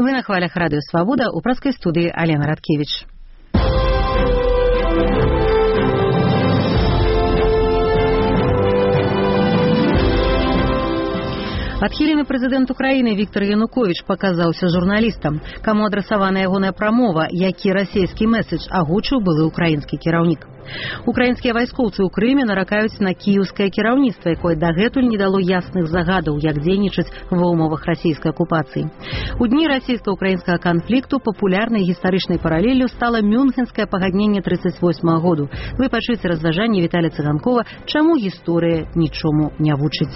Вы на хвалях Радио Свобода, у пражской студии Алена Радкевич. Адхілены прэзідэнт Украіны Віктор Януковіч паказаўся журналістам, каму адрасавана ягоная прамова, які расійскі мэсэдж агучыў былы украінскі кіраўнік. Украінскія вайскоўцы ў Крыме наракаюць на кіеўскае кіраўніцтва, якое дагэтуль не дало ясных загадаў, як дзейнічаць ва ўмовах расійскай акупацыі. У дні расійска-украінскага канфлікту папулярнай гістарычнай паралеллю стала Мюнхенскае пагадненне 1938 году. Вы пачуеце разважанне Віталія Цыганкова, чаму гісторыя нічому не вучыць.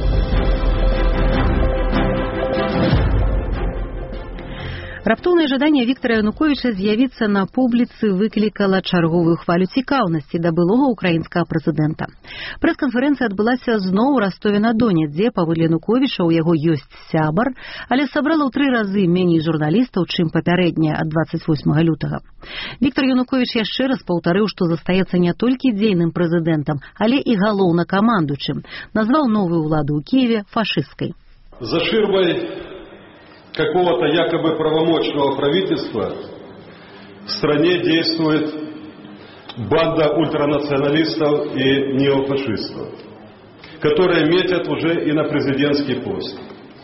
Раптоўнае жаданне Віктора Януковіча з'явіцца на публіцы выклікала чарговую хвалю цікаўнасці да былога украінскага прэзідэнта. Прэс-канферэнцыя адбылася зноў у Ростове-на-Доне, дзе, паводле Януковіча, у яго ёсць сябар, але сабрала ў 3 разы меней журналістаў, чым папярэдняя ад 28 лютага. Віктор Януковіч яшчэ раз паўтарыў, што застаецца не толькі дзейным прэзідэнтам, але і галоўнакамандуючым. Назваў новую ўладу ў Кіеве фашысцкай. За ширмой какого-то якобы правомочного правительства в стране действует банда ультранационалистов и неофашистов, которые метят уже и на президентский пост.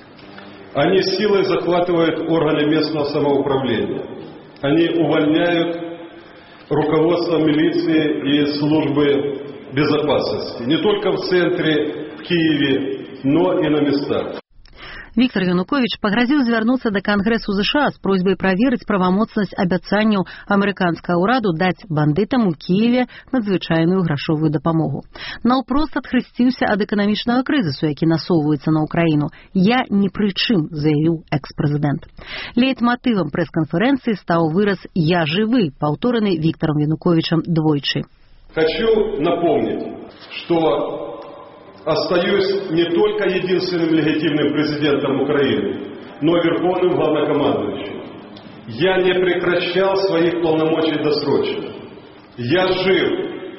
Они силой захватывают органы местного самоуправления. Они увольняют руководство милиции и службы безопасности. Не только в центре, в Киеве, но и на местах. Віктор Януковіч пагрозіў звярнуцца да Кангрэсу США з просьбай праверыць правамоцнасць абяцанняў амерыканскага ўраду даць бандытам у Кіеве надзвычайную грашовую дапамогу. Наўпрост адхрысціўся ад эканамічнага крызісу, які насоўваецца на Украіну. «Я ні пры чым», заявіў экс-прэзідэнт. Лейтматывам прэс-канферэнцыі стаў выраз «Я жывы», паўтораны Віктором Януковічам двойчы. Хочу напомнить, что остаюсь не только единственным легитимным президентом Украины, но и верховным главнокомандующим. Я не прекращал своих полномочий досрочно. Я жив.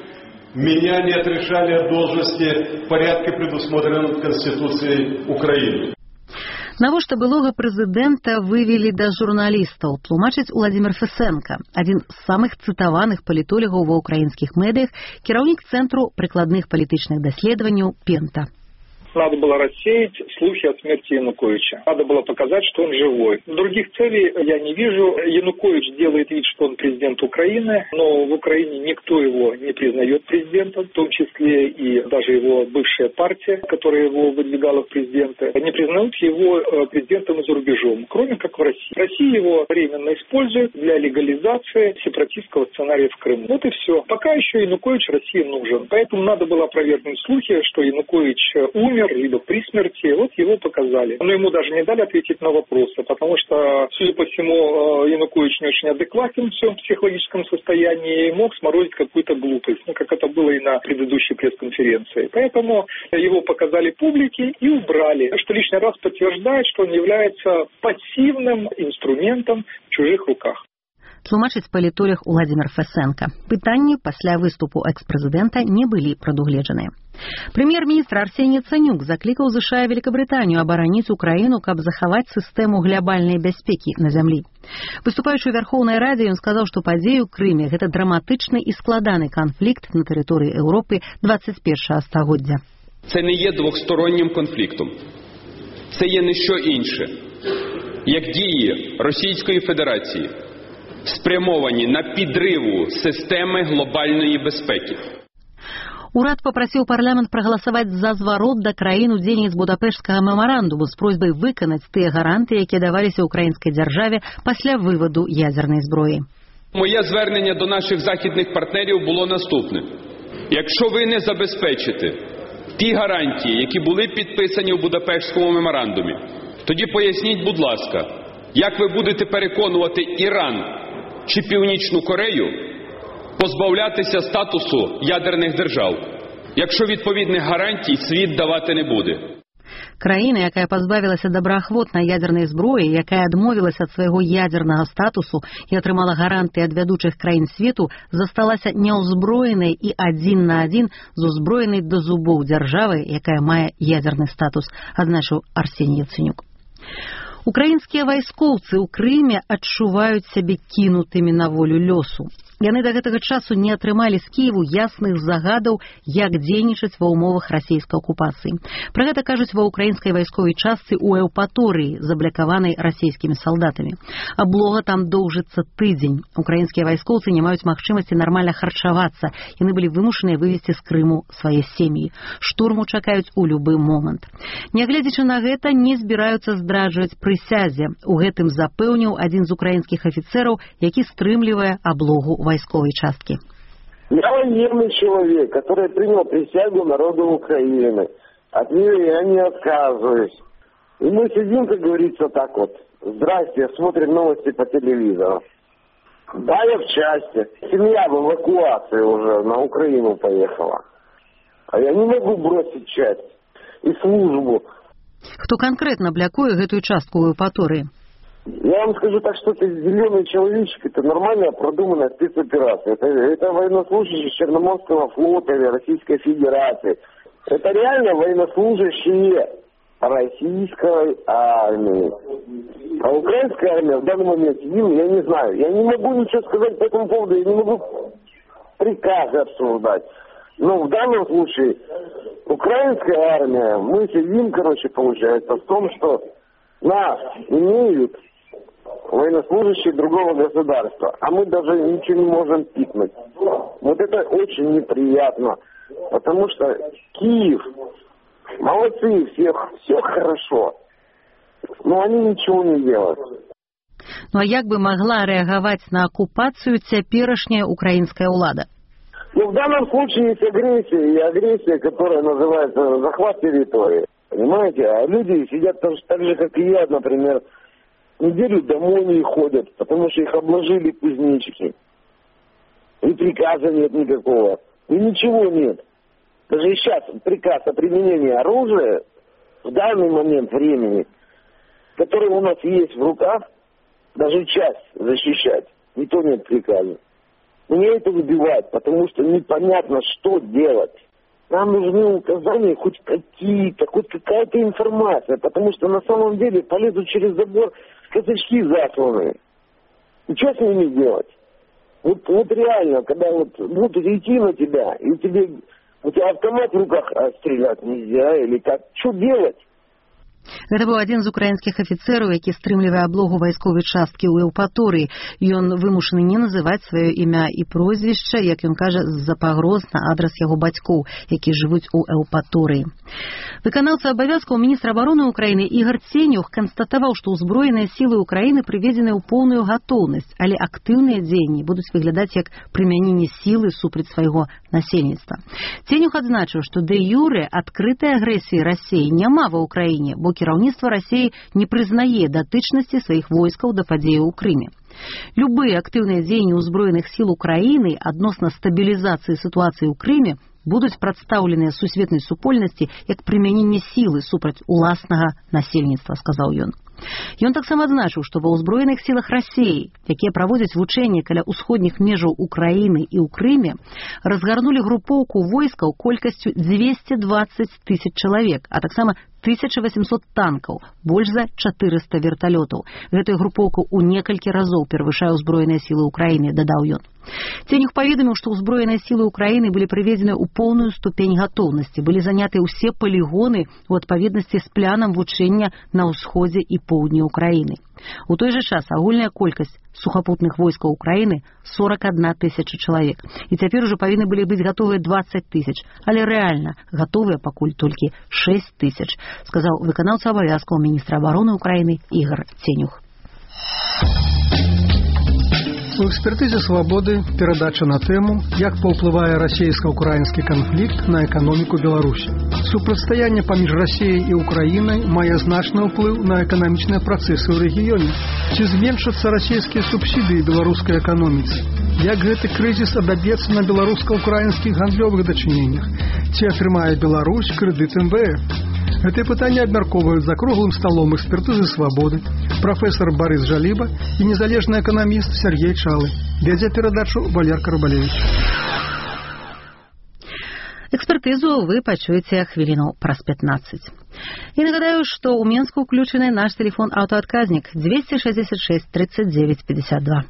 Меня не отрешали от должности в порядке, предусмотренном Конституцией Украины. Навошта былога прэзідэнта вывелі да журналістаў, тлумачыць Уладзімір Фесенка, адзін з самых цытаваных палітолагаў ва ўкраінскіх медыях, кіраўнік Цэнтру прыкладных палітычных даследаванняў «Пента». Надо было рассеять слухи о смерти Януковича. Надо было показать, что он живой. Других целей я не вижу. Янукович делает вид, что он президент Украины, но в Украине никто его не признает президентом, в том числе и даже его бывшая партия, которая его выдвигала в президенты, не признают его президентом и за рубежом, кроме как в России. Россия его временно использует для легализации сепаратистского сценария в Крыму. Вот и все. Пока еще Янукович России нужен. Поэтому надо было опровергнуть слухи, что Янукович умер, либо при смерти, вот его показали. Но ему даже не дали ответить на вопросы, потому что, судя по всему, Янукович не очень адекватен в своем психологическом состоянии и мог сморозить какую-то глупость, как это было и на предыдущей пресс-конференции. Поэтому его показали публике и убрали, что лишний раз подтверждает, что он является пассивным инструментом в чужих руках. Тлумачыць палітолог Уладзімір Фесенка. Пытанні пасля выступу экс-прэзідэнта не былі прадугледжаныя. Прэм'ер-міністр Арсеній Яцэнюк заклікаў ЗША і Великабрытанію абараніць Украіну, каб захаваць сістэму глябальнай бяспекі на зямлі. Выступаючы ў Вярхоўнай Радзе, ён сказаў, што падзеі ў Крыме – гэта драматычны і складаны канфлікт на тэрыторыі Еўропы 21-го стагоддзя. Це не є двостороннім конфліктом. Це є не що інше, як дії Російської Федерації, спрямовані на підриву системи глобальної безпеки. Урад папрасіў парламент прагаласаваць за зварот да краін удзельніц Будапешцкага мемарандуму з просьбай выканаць тыя гарантыі, якія даваліся ўкраінскай дзяржаве пасля вываду ядзернай зброі. Моє звернення до наших західних партнерів було наступне. Якщо ви не забезпечите ті гарантії, які були підписані у Будапештському меморандумі, тоді поясніть, будь ласка, як ви будете переконувати Іран чи Північну Корею позбавлятися статусу ядерних держав, якщо відповідних гарантій світ давати не буде. Краіна, якая пазбавілася добраахвотнай ядернай зброі, якая адмовілася ад свайго ядернага статусу і атрымала гарантыі ад вядучых краін свету, засталася няўзброенай і адзін на адзін з узброенай да зубоў дзяржавай, якая мае ядерны статус, адзначыў Арсеній Яцэнюк. Украінскія вайскоўцы ў Крыме адчуваюць сябе кінутымі на волю лёсу. Яны да гэтага часу не атрымалі з Кіеву ясных загадаў, як дзейнічаць ва ўмовах расійскай акупацыі. Пра гэта кажуць ва ўкраінскай вайсковай частцы ў Эўпаторыі, заблякаванай расійскімі салдатамі. Аблога там доўжыцца тыдзень. Украінскія вайскоўцы не маюць магчымасці нармальна харчавацца. Яны былі вымушаныя вывезці з Крыму свае сем'і. Штурму чакаюць у любы момант. Нягледзячы на гэта, не збіраюцца здраджваць прысязе. У гэтым запэўніў адзін з украінскіх афіцэраў, які стрымлівае аблогу войсковой частки. Я военный человек, который принял присягу народу Украины. От нее я не отказываюсь. И мы сидим, как говорится, так вот. Здрасте, смотрим новости по телевизору. Да, я в части. Семья в эвакуации уже на Украину поехала. А я не могу бросить часть и службу. Кто конкретно блокует эту частку в Эвпатории? Я вам скажу так, что это зеленый человечек, это нормальная продуманная спецоперация. Это военнослужащие Черноморского флота или Российской Федерации. Это реально военнослужащие российской армии. А украинская армия в данный момент, я не знаю. Я не могу ничего сказать по этому поводу, я не могу приказы обсуждать. Но в данном случае украинская армия, мы сидим, получается, в том, что нас имеют военнослужащие другого государства, а мы даже ничего не можем пикнуть. Вот это очень неприятно, потому что Киев, молодцы, все хорошо, но они ничего не делают. Ну а як бы могла реагировать на оккупацию цяперашняя украинская улада? Ну, в данном случае есть агрессия, и агрессия, которая называется захват территории. Понимаете? А люди сидят так же, как и я, например, неделю домой не ходят, потому что их обложили кузнечики. И приказа нет никакого. И ничего нет. Даже сейчас приказ о применении оружия в данный момент времени, который у нас есть в руках, даже часть защищать, и то нет приказа. Мне это выбивает, потому что непонятно, что делать. Нам нужны указания хоть какие-то, хоть какая-то информация, потому что на самом деле полезут через забор казачки засланные. И что с ними делать? Вот реально, когда вот будут идти на тебя, и у тебя автомат в руках, а стрелять нельзя, или как, что делать? Гэта быў адзін з украінскіх афіцэраў, які стрымлівае аблогу вайсковай часткі ў Эўпаторыі. Ён вымушаны не называць сваё імя і прозвішча, як ён кажа, з-за пагроз на адрас яго бацькоў, які жывуць у Эўпаторыі. Выканаўца абавязкаў міністра абароны Украіны Ігор Ценюх канстатаваў, што ўзброеныя сілы Украіны прыведзены ў поўную гатоўнасць, але актыўныя дзеянні будуць выглядаць як прымяненне сілы супраць свайго насельніцтва. Ценюх адзначыў, што дэ-юрэ адкрытай агрэсіі Расіі няма ва Ўкраіне, бо кіраўніцтва Расіі не прызнае датычнасці сваіх войскаў да падзеяў у Крыме. Любыя актыўныя дзеянні ўзброеных сіл Украіны адносна стабілізацыі сітуацыі ў Крыме будуць прадстаўленыя сусветнай супольнасці як прымяненне сілы супраць уласнага насельніцтва, сказаў ён. Ён таксама адзначыў, што ва ўзброеных сілах Расіі, якія праводзяць вучэнні каля ўсходніх межаў Украіны і ў Крыме, разгарнулі групоўку войскаў колькасцю 220 тысяч чалавек, а таксама 1800 танкаў, больш за 400 верталётаў. Гэтая групоўка ў некалькі разоў перавышае ўзброеныя сілы Украіны, дадаў ён. Ценюх паведаміў, што ўзброеныя сілы Украіны былі прыведзены ў поўную ступень гатоўнасці, былі заняты ўсе палігоны ў адпаведнасці з планам вучэння на ўсходзе і поўдні Украіны. У той жа час агульная колькасць сухапутных войскаў Украіны 41 тысяча чалавек. І цяпер ужо павінны былі быць гатовыя 20 тысяч, але рэальна гатовыя пакуль толькі 6 тысяч, сказаў выканаўца абавязкаў міністра абароны Украіны Ігор Ценюх. У экспертызе «Свабоды» перадача на тэму, як паўплывае расійска-ўкраінскі канфлікт на эканоміку Беларусі. Супрацьстаянне паміж Расіяй і Украінай мае значны ўплыў на эканамічныя працэсы ў рэгіёне. Ці зменшацца расійскія субсідыі беларускай эканоміцы? Як гэты крызіс адаб'ецца на беларуска-ўкраінскіх гандлёвых дачыненнях? Ці атрымае Беларусь крэдыт МВФ? Гэтыя пытанні абмяркоўваюць за круглым сталом экспертызы «Свабоды» прафесор Барыс Жаліба і незалежны эканаміст Сергей Чалы. Вядзе перадачу Валерка Рыбалевич. Экспертызу вы пачуеце хвіліну праз 15. І нагадаю, што ў Менску ўключаны наш тэлефон аўтаадказнік 266 39 52.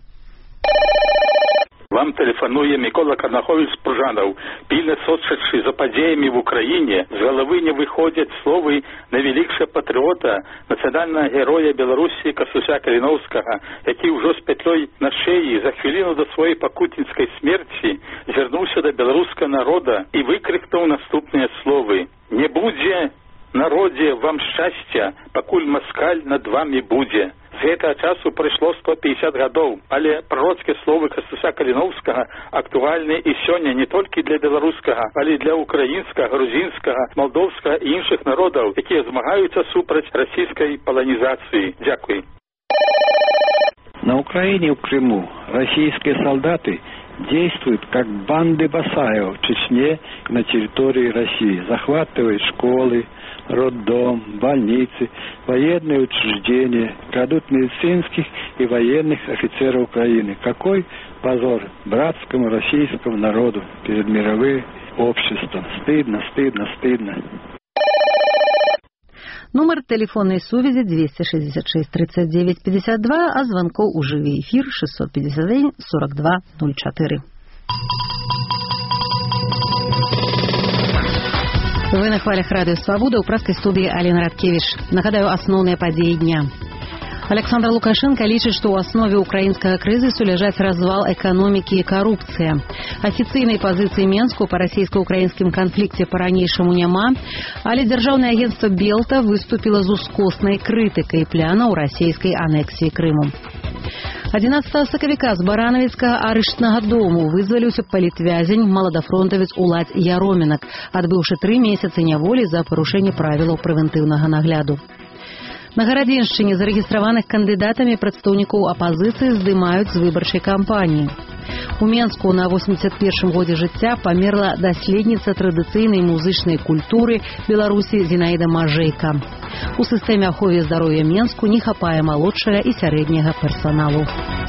Вам тэлефануе Мікола Карнахович-Пружанаў. Пільна сочачы за падзеямі в Украіне, з галавы не выходзяць словы найвялікшага патрыота, нацыянальнага героя Беларусі Кастуся Каліноўскага, які ўжо з пятлёй на шеі за хвіліну да сваёй пакуцінскай смерці звярнуўся да беларускага народа і выкрыкнуў наступныя словы: «Не будзе, народзе, вам шчасця, пакуль маскаль над вамі будзе». З гэтага часу прайшло 150 гадоў, але прароцкія словы Кастуся Каліноўскага актуальны і сёння не толькі для беларускага, але і для украінскага, грузінскага, малдоўскага і іншых народаў, якія змагаюцца супраць расійскай паланізацыі. Дзякуй. На Украине и в Крыму российские солдаты действуют как банды басаев в Чечне и на территории России. Захватывают школы, роддом, больницы, военные учреждения, крадут медицинских и военных офицеров Украины. Какой позор братскому российскому народу перед мировым обществом. Стыдно, стыдно, стыдно. Номер телефонной сувязі 266 39 52, а звонков у живий ефір 651 42 04. Вы на хвалях Радио Свобода, у праской студии Алина Радкевич. Нагадаю, основные подеи дня. Александр Лукашенко лічыць, што ў аснове украінскага крызісу ляжаць развал эканомікі і карупцыя. Афіцыйнай пазіцыі Менску па расійска-украінскім канфлікце па-ранейшаму няма, але дзяржаўнае агенцтва Белта выступіла з ускоснай крытыкай планаў расійскай анексіі Крыму. 11 сакавіка з баранавіцкага арыштнага дому вызваліўся палітвязень маладафронтавец Уладзь Яроменак, адбыўшы 3 месяцы няволі за парушэнне правілаў прэвентыўнага нагляду. На Гарадзеншчыне зарэгістраваных кандыдатамі прадстаўнікоў апазіцыі здымаюць з выбарчай кампаніі. У Менску на 81 годзе жыцця памерла даследніца традыцыйнай музычнай культуры Беларусі Зінаіда Мажэйка. У сістэме аховы здароўя Менску не хапае малодшага і сярэдняга персаналу.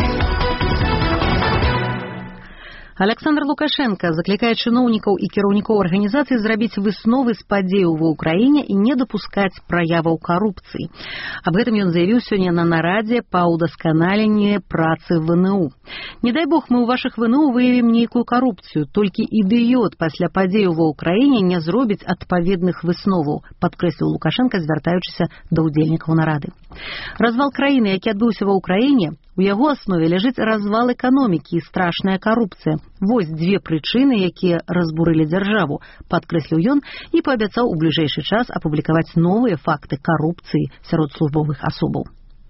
Александр Лукашенко закликает чиновников и кіраўнікоў организации зрабіць высновы з падзеяў ва Украине и не допускать прояваў коррупции. Об этом он заявил сегодня на нараде по удасканалению працы в ВНУ. Не дай бог мы у ваших ВНУ выявим нейкую коррупцию, только ідыёт пасля падзеяў ва Украине не зробіць адпаведных высноваў, падкрэсліў Лукашенко, звяртаючыся да ўдзельнікаў нарады. Развал краіны, які адбыўся ва Украине, у яго аснове ляжыць развал эканомікі і страшная карупцыя. Вось две прычыны, якія разбурылі дзяржаву, падкрэсліў ён і паабяцаў у бліжэйшы час апублікаваць новыя факты карупцыі сярод службовых асобаў.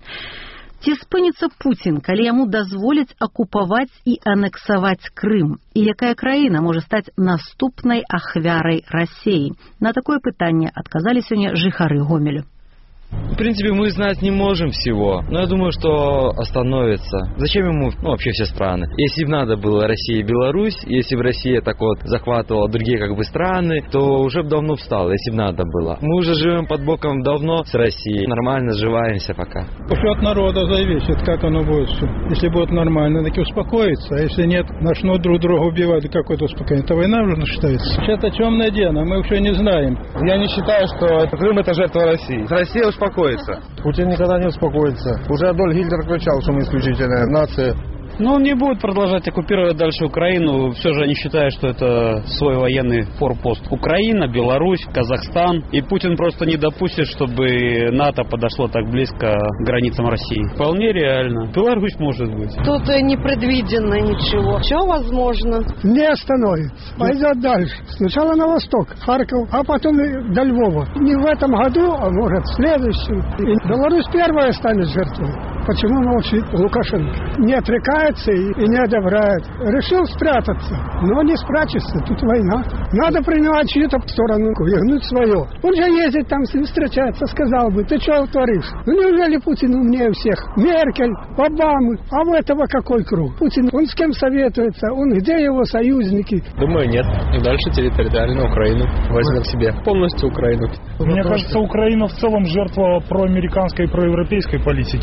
Ці спыніцца Пуцін, калі яму дазволяць акупаваць і анексаваць Крым? І якая краіна можа стаць наступнай ахвярай Расіі? На такое пытанне адказалі сёння жыхары Гомелю. В принципе, мы знать не можем всего, но я думаю, что остановится. Зачем ему вообще все страны? Если бы надо было Россия и Беларусь, если бы Россия так вот захватывала другие страны, то уже бы давно встала, если бы надо было. Мы уже живем под боком давно с Россией, нормально сживаемся пока. Уж от народа зависит, как оно будет все. Если будет нормально, так и успокоится, а если нет, начнут друг друга убивать, какое-то успокоение. Это война уже считается. Это темное дело, мы вообще не знаем. Я не считаю, что Крым это жертва России. Россия успокоится. Путин никогда не успокоится. Уже Адольф Гитлер кричал, что мы исключительная нация. Но он не будет продолжать оккупировать дальше Украину. Все же они считают, что это свой военный форпост. Украина, Беларусь, Казахстан. И Путин просто не допустит, чтобы НАТО подошло так близко к границам России. Вполне реально. Беларусь может быть. Тут непредвиденно ничего. Все возможно. Не остановится. Пойдет дальше. Сначала на восток, Харьков, а потом до Львова. Не в этом году, а может в следующем. И Беларусь первая станет жертвой. Почему молчит Лукашенко? Не отрекается и не одобряет. Решил спрятаться, но не спрячется, тут война. Надо принимать чью-то сторону, вернуть свое. Он же ездит там с ним встречается, сказал бы, ты что творишь? Ну неужели Путин умнее всех? Меркель, Обамы, а у этого какой круг? Путин, он с кем советуется? Он где его союзники? Думаю, нет. И дальше территориально Украину возьмет себе. Полностью Украину. Мне кажется, Украина в целом жертва проамериканской и проевропейской политики, а Путин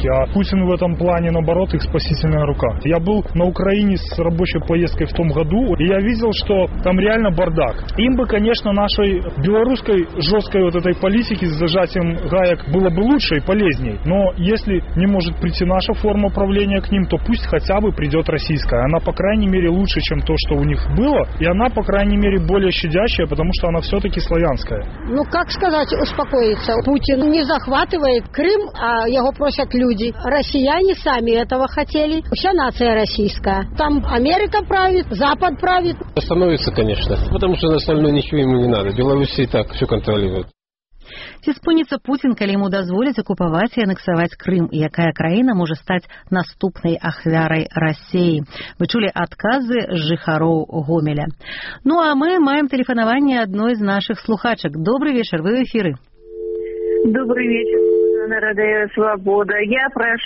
Путин в этом плане, наоборот, их спасительная рука. Я был на Украине с рабочей поездкой в том году, и я видел, что там реально бардак. Им бы, конечно, нашей белорусской жесткой вот этой политики с зажатием гаек было бы лучше и полезней. Но если не может прийти наша форма управления к ним, то пусть хотя бы придет российская. Она, по крайней мере, лучше, чем то, что у них было, и она, по крайней мере, более щадящая, потому что она все-таки славянская. Ну, как сказать, успокоиться? Путин не захватывает Крым, а его просят люди. Россияне сами этого хотели. Вся нация российская. Там Америка правит, Запад правит. Остановится, конечно, потому что на остальное ничего ему не надо. Беларусь и так все контролирует. Ці спыніцца Путін, калі яму дазволяць акупаваць і анексаваць Крым, і якая краіна можа стаць наступнай ахвярай Расіі. Вы чулі адказы жыхароў Гомеля. Ну а мы маем тэлефанаванне адной з нашых слухачак. Добрый вечер, вы в эфиры. Добрый вечер, Радио Свобода. Я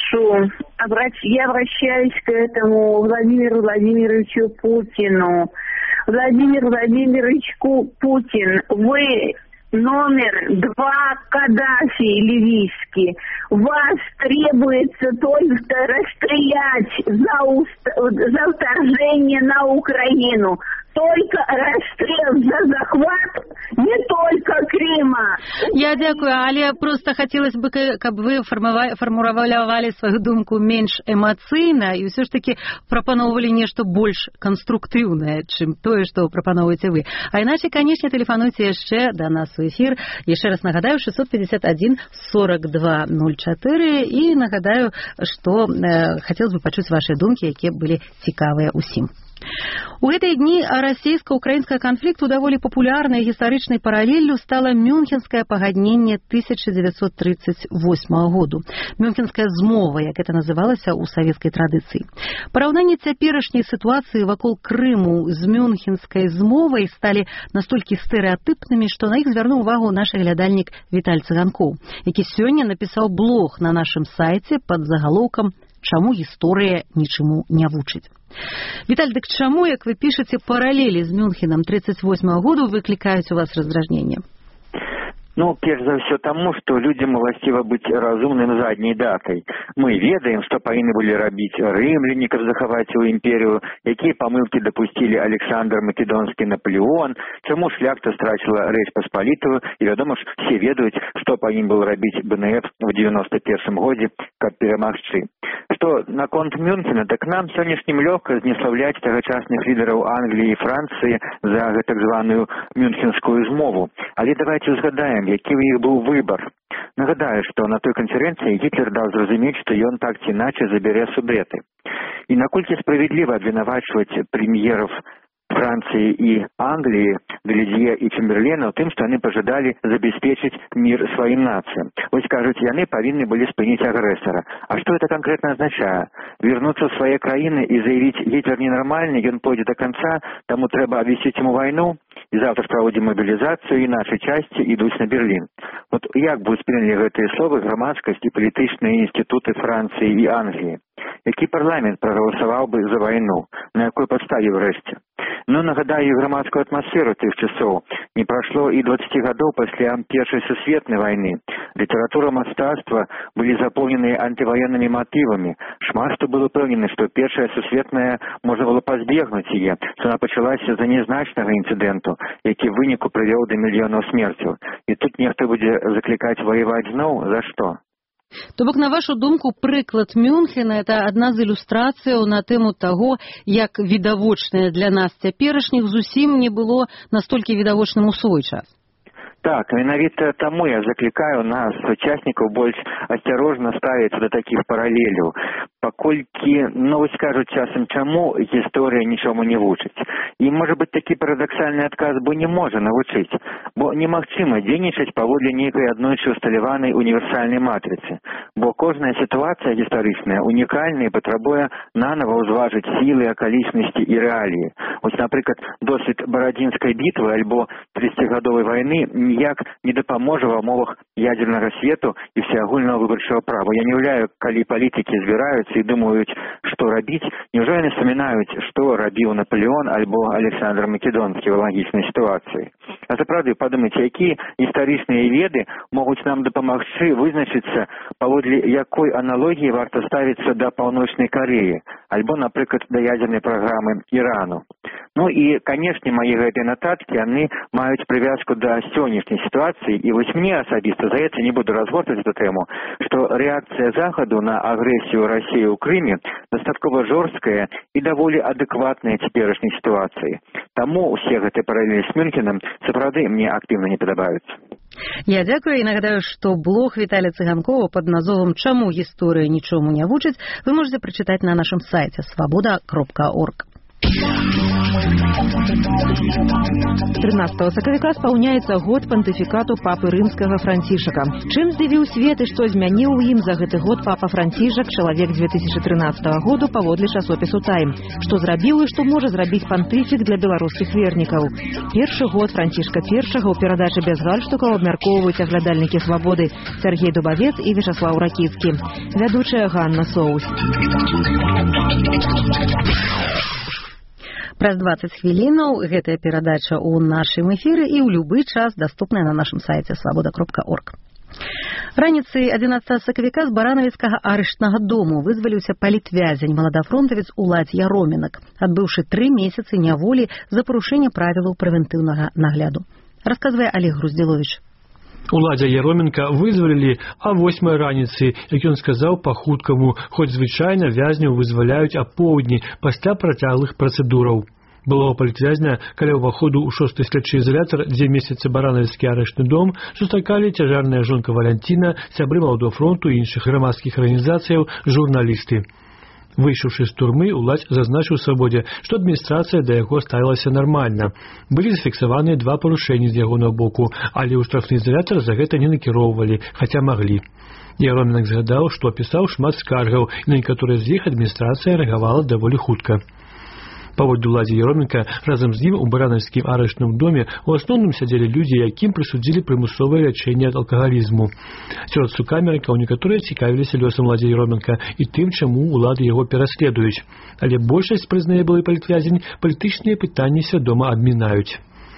обращаюсь к этому Владимиру Владимировичу Путину. Владимир Владимирович Путин, вы номер 2 Каддафи ливийский. Вас требуется только расстрелять за вторжение на Украину. Только расстрел за захват, не только Крыма. Я дякую, але просто хотелось бы, каб вы фармулявалі сваю думку менш эмацыйна і ўсё ж таки прапаноўвалі нешта больш канструктыўнае, чым тое, што прапаноўваеце вы. А иначе, конечно, тэлефануйце яшчэ да нас у эфир. Яшчэ раз нагадаю, 651 42 04, і нагадаю, што хотелось бы пачуць ваши думкі, якія былі цікавыя усім. У гэтыя дні расійска-украінскага канфлікту даволі папулярнай гістарычнай паралеллю стала Мюнхенскае пагадненне 1938 году. Мюнхенская змова, як это называлася ў савецкай традыцыі. Параўнанне цяперашняй сітуацыі вакол Крыму з Мюнхенскай змовай сталі настолькі стэрэатыпнымі, што на іх звярнуў увагу наш глядальнік Віталь Цыганкоў, які сёння напісаў блог на нашым сайце пад загалоўкам «Чаму гісторыя нічаму не вучыць». Віталь, дык чаму, як вы пішаце, паралелі з Мюнхенам 1938 году выклікаюць у вас раздражненне? Ну, перш за ўсё таму, што людзям уласціва быць разумным задняй датай. Мы ведаем, што павінны былі рабіць рымляне, каб захаваць у імперію, якія памылкі дапусцілі Александр Македонскі, Наполеон, чаму шляхта страціла Рэч Паспалітую, і, вядома ж, все ведаюць, што павінен быў рабіць БНФ в 91 годзе, каб перамагчы. Што наконт Мюнхена, так нам сённяшнім лёгка знеслаўляць тагачасных лідараў Англіі і Францыі за так званую Мюнхенскую змову. Але давайте узгадаем, які ў іх быў выбар. Нагадаю, што на той канферэнцыі Гітлер даў зразумець, што ён так ці іначай забярэ Судэты. І наколькі справядліва абвінавачваць прэм'ераў Францыі і Англіі, Делезье і Чемберлена ў тым, што яны пажадалі забяспечыць мір сваім нацыям. Вось кажуць, яны павінны былі спыніць агрэсара. А што это канкрэтна азначае? Вернуцца ў свае краіны і заявіць, Гітлер ненармальны, ён пойдзе да канца, таму трэба абвясціць яму вайну, і завтра праводзім мабілізацыю, і нашы часці ідуць на Берлін. Вот як бы успрынялі гэтыя словы грамадскасць і палітычныя інстытуты Францыі і Англіі? Які парламент прагаласаваў бы за вайну? На якой падставе врэшце? Ну, нагадаю грамадскую атмасферу тых часоў. Не прайшло і 20 гадоў пасля Першай сусветнай вайны. Літаратура, мастацтва былі запоўнены антываеннымі матывамі. Шмат хто быў упэўнены, што Першая сусветная можна было пазбегнуць яе, што она пачалася з-за нязначнага інцыдэнту, які в выніку прывёў да мільёнаў смерцяў. І тут нехта будзе заклікаць ваяваць зноў? За што? То бок, на вашу думку, прыклад Мюнхена – это адна з ілюстрацыяў на тэму таго, як відавочнае для нас цяперашніх зусім не было настолькі відавочным у свой час. Так, менавіта таму я заклікаю нас, участнікаў, больш асцярожна ставіцца да такіх паралеляў. Паколькі, вось кажуць часам, чаму гісторыя нічому не вучыць. І, можа быць, такі парадаксальны адказ, бо не можа навучыць. Бо немагчыма дзейнічаць паводле нейкай аднойчы усталяванай універсальнай матрыцы. Бо кожная сітуацыя гістарычная унікальная і патрабуе нанова ўзважыць сілы, акалічнасці і рэаліі. Вось, напрыклад, досвед Барадзінскай бітвы альбо 30-гадовай вайны ніяк не дапаможа в умовах ядерного свету и всеагульного выборчего права. Я не уявляю, коли политики збираются и думают, что робить. Неужели они вспоминают, что робил Наполеон альбо Александр Македонский в аналогичной ситуации? А за правды подумайте, какие историчные веды могут нам допомогти вызначиться, поводле якой аналогии варто ставиться до Паўночной Кореи, альбо, например, до ядерной программы Ирану. Ну и, конечно, мои гэтыя нотатки, они имеют привязку до сегодняшней ситуации, и вот мне особисто, за это не буду разгортать эту тему, что реакция Заходу на агрессию России в Крыме достаточно жесткая и довольно адекватная теперешней ситуации. Тому все эти параллели с Мюнхеном, сапраўды, мне активно не подобаются. Я дякую і нагадаю, што блог Віталія Цыганкова пад назвом «Чаму гісторыя нічому не вучыць» вы можете прачытаць на нашым сайце свабода.орг. 13 сакавіка спаўняецца год пантыфікату папы рымскага Францішака. Чым здзівіў свет і што змяніў у ім за гэты год папа Францішак, чалавек 2013 году паводле часопісу «Тайм». Што зрабіў і што можа зрабіць пантыфік для беларускіх вернікаў. Першы год Францішка I ў перадачы без гальштукаў абмяркоўваюць аглядальнікі «Свабоды» Сергей Дубавец і Вячаслаў Ракіцкі. Вядучая Ганна Соус. Праз 20 хвілінаў гэтая перадача ў нашым эфіры і ў любы час даступная на нашым сайце свабода.орг. Раніцай 11 сакавіка з баранавіцкага арыштнага дому вызваліўся палітвязень, маладафронтавец Уладзь Яроменак, адбыўшы 3 месяцы няволі за парушэнне правілаў прэвентыўнага нагляду. Расказвае Олег Груздзіловіч. Уладзя Яроменка вызвалілі а 8 раніцы, як ён сказаў па-хуткаму, хоць звычайна вязняў вызваляюць апоўдні пасля працяглых працэдураў. Былого палітвязня каля ўваходу ў 6-й слядчы ізалятар, дзе месяцы баранавіцкі арыштны дом, сустракалі цяжарная жонка Валянціна, сябры Маладога фронту і іншых грамадскіх арганізацыяў, журналісты. Выйшаўшы з турмы, Уладзь зазначыў свабодзе, што адміністрацыя да яго ставілася нармальна. Былі зафіксаваныя 2 парушэнні з ягонага боку, але ў штрафны ізалятар за гэта не накіроўвалі, хаця маглі. Яроменак згадаў, што пісаў шмат скаргаў, і на некаторыя з іх адміністрацыя рэагавала даволі хутка. Паводле Уладзі Яроменка, разам з ім у баранавіцкім арыштным доме у асноўным сядзелі людзі, якім прысудзілі прымусовае лячэнне ад алкагалізму. Сярод сукамернікаў некаторыя цікавіліся лёсам Уладзі Яроменка і тым, чаму улады яго пераследуюць. Але большасць, прызнае былы палітвязень, палітычныя пытанні свядома абмінаюць.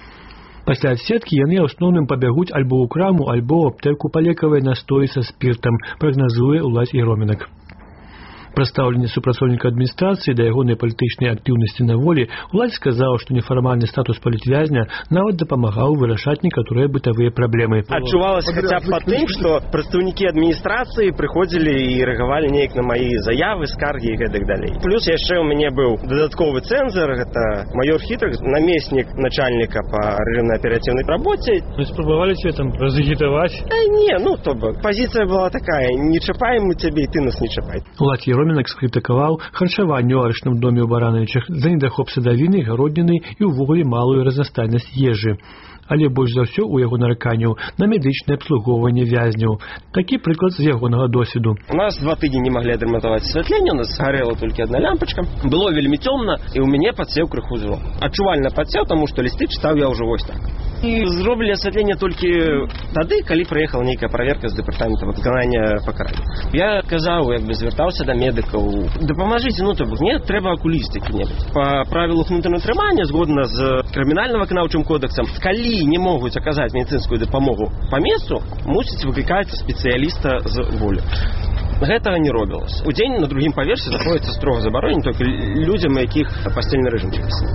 Пасля адседкі яны ў асноўным пабягуць альбо ў краму, альбо ў аптэку па лекавыя настоі са спіртам, прагназуе Уладзь Яроменак. Прадстаўленне супрацоўніка адміністрацыі да ягонай палітычнай актыўнасці на волі, Уладзь сказаў, што нефармальны статус палітвязня нават дапамагаў вырашаць некаторыя бытавыя праблемы. Адчувалася хаця б па тым, што прадстаўнікі адміністрацыі прыходзілі і рэагавалі неяк на маі заявы, скаргі і гэтак далей. Плюс яшчэ ў мяне быў дадатковы цэнзар, гэта маёр Хітрык, намеснік начальніка па рэжымна-аператыўнай рабоце. Вы спрабавалі цябе там разагітаваць? Не, то бок, пазіцыя была такая, не чапаем мы цябе, і ты нас не чапай. Уладзь Яроменак скрытыкаваў харчаванне ў арыштным доме ў Баранавічах за недахоп садавіны, гародніны і ўвогуле малую разнастайнасць ежы. Але больш за ўсё ў яго нараканняў на медычнае абслугоўванне вязняў. Такі прыклад з ягонага досведу. У нас 2 тыдні не маглі адраматаваць асвятленне, у нас гарэла толькі одна лямпачка. Было вельмі цёмна, і ў мяне падсеў крыху зрок. Адчувальна падсеў, таму што лісты чытаў я ўжо вось так. І зробілі асвятленне толькі тады, калі прыехала нейкая праверка з дэпартамента выканання пакарання. Я казаў, як бы звяртаўся да медыкаў, дапамажыце, то бок, мне трэба акуліст які-небудзь. Па правілах унутранага трымання, згодна з крымінальна-выканаўчым кодэксам, калі не могуць аказаць медыцынскую дапамогу па месцу, мусіць выклікаць спецыяліста з волі. Гэтага не робілася. У дзень на другім паверсе знаходзіцца строга забаронена толькі людзям, якіх пасцельны рэжым.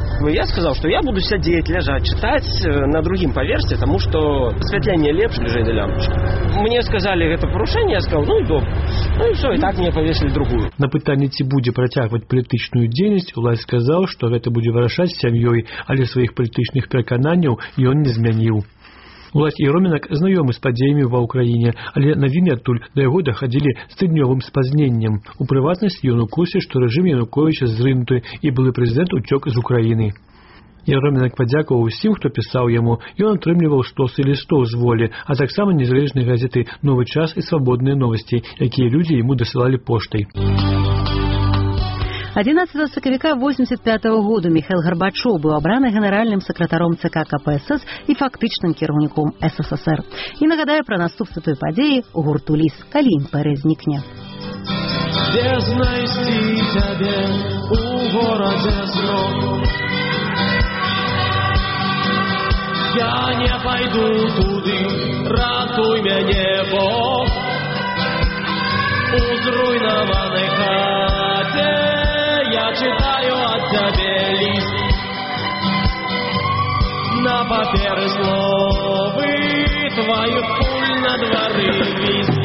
Я сказаў, што я буду сядзець, ляжаць, чытаць на другім паверсе, таму што асвятленне лепш бліжэй да лямпачкі. Мне сказалі гэта парушэнне, я сказаў, і добра. І ўсё, і так мне павесілі другую. На пытанне, ці будзе працягваць палітычную дзейнасць, Уладзь сказаў, што гэта будзе вырашаць сям'ёй, але сваіх палітычных перакананняў ён не змяніў. Уладзь Яроменак знаёмы з падзеямі ва ўкраіне, але навіны адтуль да яго дахадзілі з тыднёвым спазненнем. У прыватнасці ён у курсе, што рэжым Януковіча зрынуты і былы прэзідэнт уцёк з Украіны. Яроменак падзякаваў усім, хто пісаў яму. Ён атрымліваў стосы лістоў з волі, а таксама незалежныя газеты «Новы час» і «Свабодныя новасці», якія людзі яму дасылалі поштай. 11 сакавіка 85 году Михаил Горбачов быў абраны генеральным сакратаром ЦК КПСС і фактычным кіраўніком СССР. І нагадаю пра наступствы той падзеі гурту «Ліс», калі імперыя знікне. Где знайсці цябе у горадзе зноў? Я не пойду туды, ратуй мяне, Бог. У зруйнаванай хаце я читаю от цябе ліст. На паперы словы твоих пуль на двары віст.